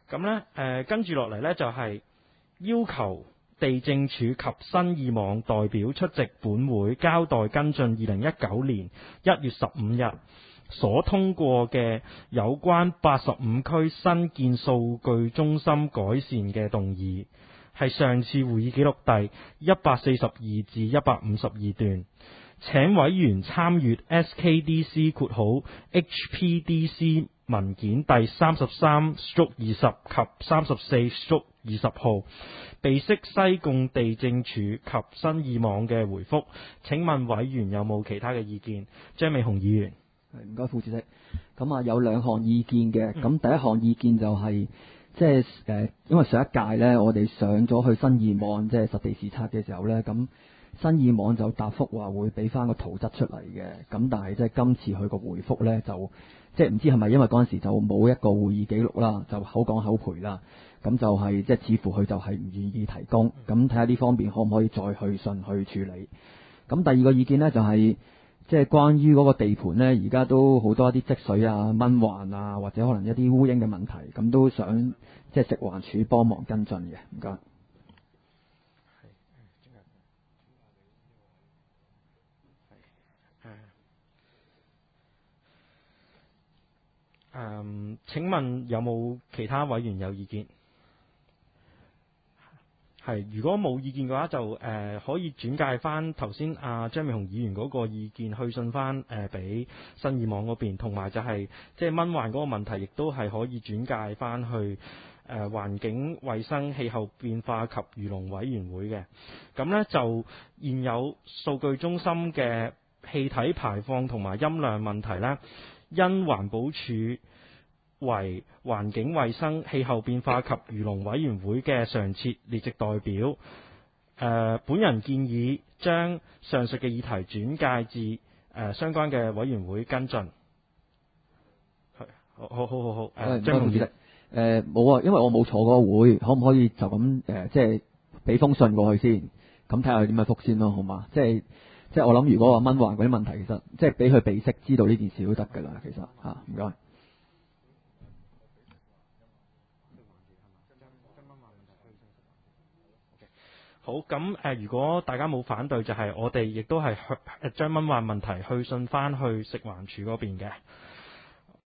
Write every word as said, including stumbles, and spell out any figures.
咁呢，誒跟住落嚟呢，就係要求地政署及新意網代表出席本會交代跟進二零一九年一月十五日所通過嘅有關八十五區新建數據中心改善嘅動議，係上次會議記錄第一百四十二至一百五十二段。請委員參閱 S K D C 括號 H P D C 文件第三十三/二十及三十四/二十號，備悉西貢地政署及新意網嘅回覆。請問委員有冇其他嘅意見？張美雄議員。 唔該，副主席。咁啊，有兩項意見嘅。咁、嗯、第一項意見就係、是，即係誒，因為上一屆呢，我哋上咗去新意網，即係實地視察嘅時候呢，咁新意網就答覆話會俾翻個圖則出嚟嘅。咁但係即係今次佢個回覆呢，就即係唔知係咪因為嗰陣時就冇一個會議記錄啦，就口講口賠啦。咁就係、是、即係似乎佢就係唔願意提供。咁睇下呢方面可唔可以再去信去處理。咁第二個意見呢，就係、是。即係關於嗰個地盤呢，而家都好多一啲積水啊、蚊患啊，或者可能一啲烏蠅嘅問題，咁都想即係食環署幫忙跟進嘅。唔該。 誒，請問有冇其他委員有意見？係，如果冇意見嘅話就，就、呃、誒可以轉介翻頭先阿張美雄議員嗰個意見去信翻誒俾新意網嗰邊，同埋就係即係蚊患嗰個問題，亦都係可以轉介翻去誒、呃、環境衛生氣候變化及漁農委員會嘅。咁呢，就現有數據中心嘅氣體排放同埋音量問題呢，因環保署為環境衛生氣候變化及漁農委員會嘅常設列席代表，呃、本人建議將上述嘅議題轉介至、呃、相關嘅委員會跟進。好好好好好，誒張同志， 誒冇啊，因為我冇坐嗰個會，可唔可以就咁誒即係俾封信過去先，咁睇下佢點樣覆先咯，好嘛？即係即係我諗，如果話蚊患嗰啲問題，其實即係俾佢備悉知道呢件事都得㗎啦，其實嚇，唔該。 好，咁誒，如果大家冇反對，就係、是、我哋亦都係去將蚊患問題去信翻去食環署嗰邊嘅。